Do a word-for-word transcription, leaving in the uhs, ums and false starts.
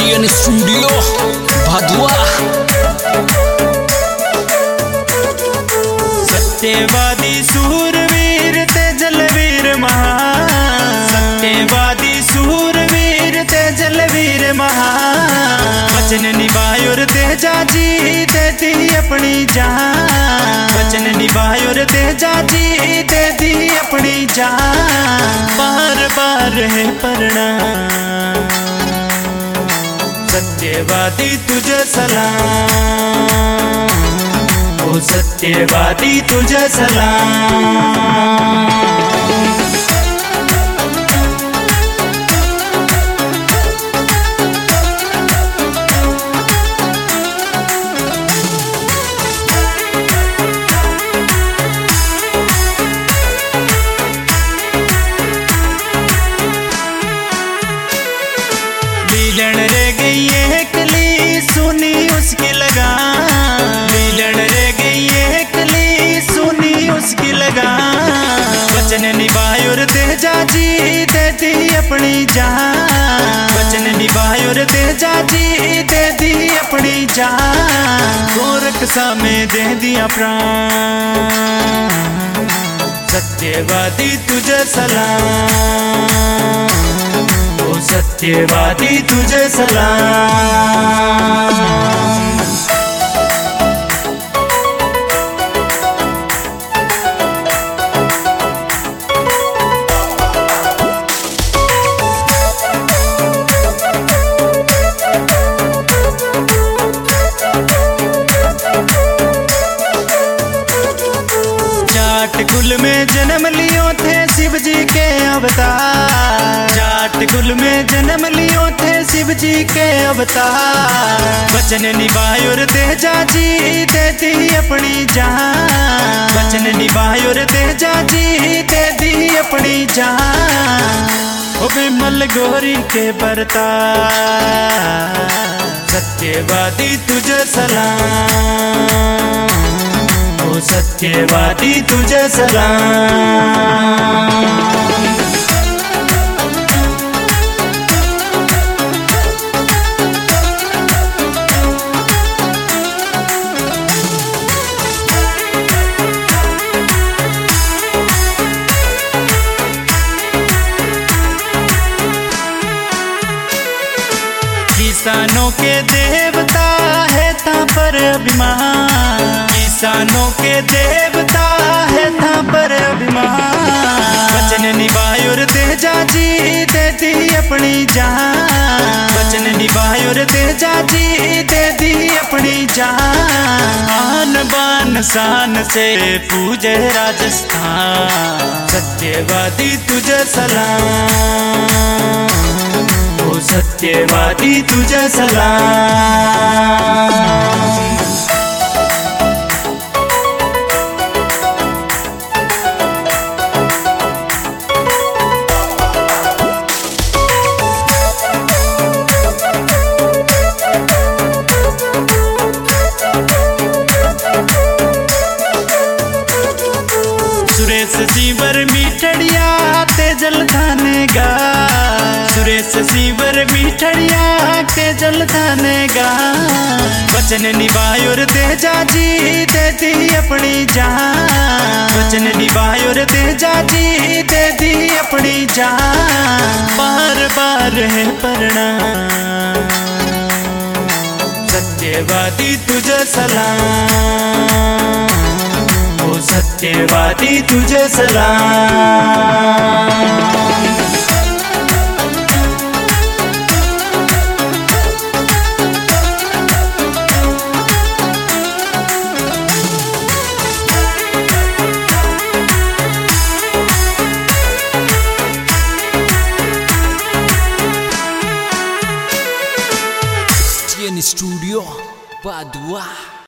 STN studio भदवा। सत्यवादी सूरवीर तेजलवीर महान, सत्यवादी सूरवीर तेजलवीर महान। वचन निभायो रे तेजा जी दे दी अपनी जान, वचन निभायो रे तेजा जी दे दी अपनी जान। बार बार है प्रणाम, सत्यवादी तुझे सलाम, ओ सत्यवादी तुझे सलाम। लीलन रे गई है कली सुनी उसकी लगान, लीलन रे गई है कली सुनी उसकी लगान। वचन निभायो रे तेजा जी दे दी अपनी जान, वचन निभायो रे तेजा जी दे दी अपनी जान। गोरख सामे दे दिया प्राण, सत्यवादी तुझे सलाम, ओ सत्यवादी तुझे सलाम। जाट कुल में जन्म लियो थे शिव जी के अवतार, जाट कुल में जन्म लियो थे शिव जी के अवतार। वचन निभायो रे तेजा जी दे दी अपनी जान, वचन निभायो रे तेजा जी दे दी अपनी जान। ओ विमल गोरी के बरतार, सत्यवादी तुझे सलाम, ओ सत्यवादी तुझे सलाम। किसानों के देवता है था पर अभिमान, किसानों के देवता है था पर अभिमान। वचन निभायो रे तेजा जी दे दी अपनी जान, वचन निभायो रे तेजा जी दे दी अपनी जान। आन बान शान से पूजे राजस्थान, सत्यवादी तुझे सलाम, ओ सत्यवादी तुझे सलाम। सुरेश सीवर मीठड़िया तेजल थानेगा, सुरेश सीवर मीठड़िया तेजल थानेगा। वचन निभायो रे तेजा जी दे दी अपनी जान, वचन निभायो रे तेजा जी दे दी अपनी जान। बार बार है प्रणाम, सत्यवादी तुझे सलाम, ओ सत्यवादी तुझे सलाम। STN studio भदवा।